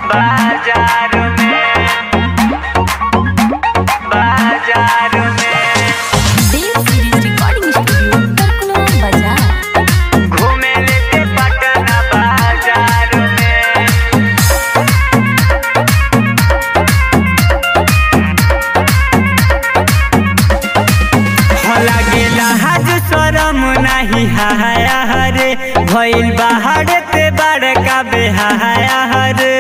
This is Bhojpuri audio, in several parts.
बाजार में Dev series recording studio Tarkulwa बाजार। घूमे लेते पटना बाजार में। होला गेला हज शरम नहीं हाया हरे भइल बाहर ते बड़का बेहाया हरे।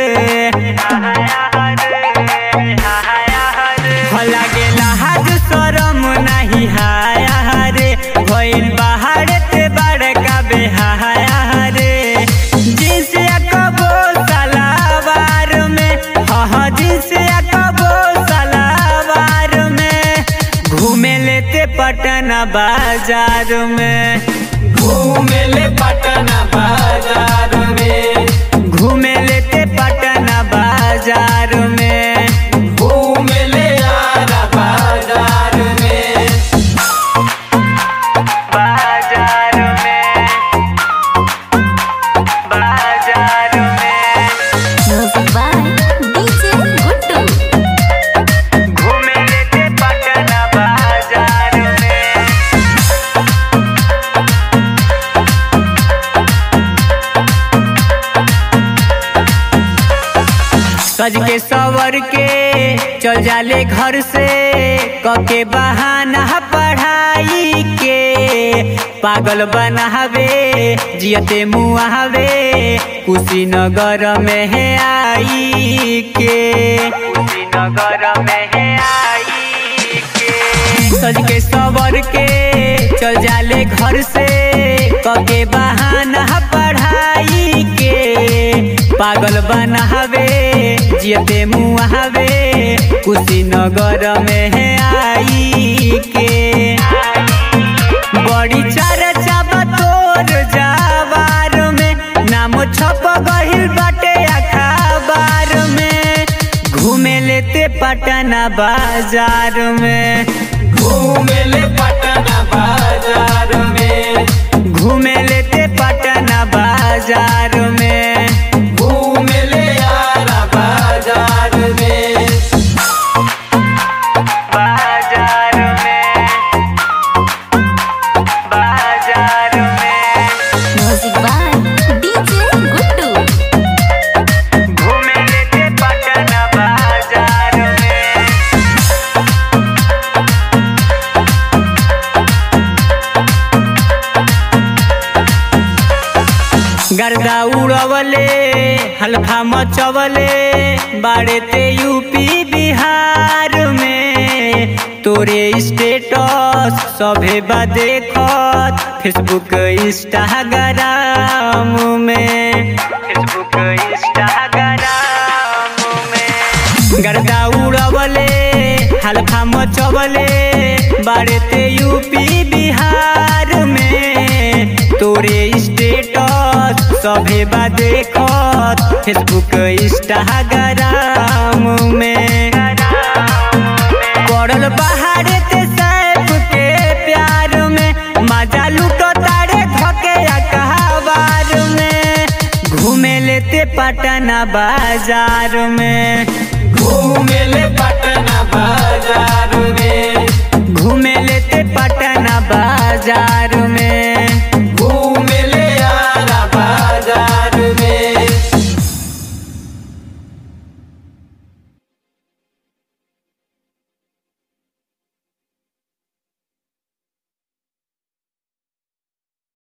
होला गेला हज शरम नहीं हाया हरे भइल बाहर ते बड़का बेहाया हरे। जिस कबो सलावार में हाँ जिस कबो सलावार में घूमे लेते पटना बाजार में। घूमे ले पटना बाजार में। घूमे लेते पटना बाजार में। घूमे ले आरा बाजार में। बाजार में म्यूजिक बाय डीजे गुड्डू। घूमे लेते पटना बाजार में। सज के सवर के चल जाले घर से कके बहाना पढ़ाई के। पागल बनावे जियते मुआवे कुशीनगर में है आई के। कुशीनगर में है आई के। सज के सवर के चल जाले घर से कके बहाना पढ़ाई के। पागल बनावे जियते मुआवे कुशीनगर में है आई के। बड़ी चर्चा बतोर जवार में नाम छप गहिल बाटे अखबार में। घूमे लेते पटना बाजार में। घूमे ले पटना बाजार में। घूमे लेते पटना बाजार में। घूमे ले आरा बाजार में। बाजार में म्यूजिक बाय डीजे गुड्डू। घूमे लेते पटना बाजार में। गर्दा उड़वले हल्फा मचवले बाड़े ते यूपी बिहार में। तोरे स्टेटस सभे बा देखत फेसबुक इंस्टाग्राम में। फेसबुक इंस्टाग्राम में गर्दा उड़वले हल्फा मचवले बाड़े ते यूपी बिहार में। तोरे स्टेटस सभे बा देखत फेसबुक इंस्टाग्राम में। पड़ल बाहरे ते सैफ के प्यार में मजा लूटो तारे धके अखबार में। घूमे लेते पटना बाजार में। घूमे ले पटना बाजार में। घूमे लेते पटना बाजार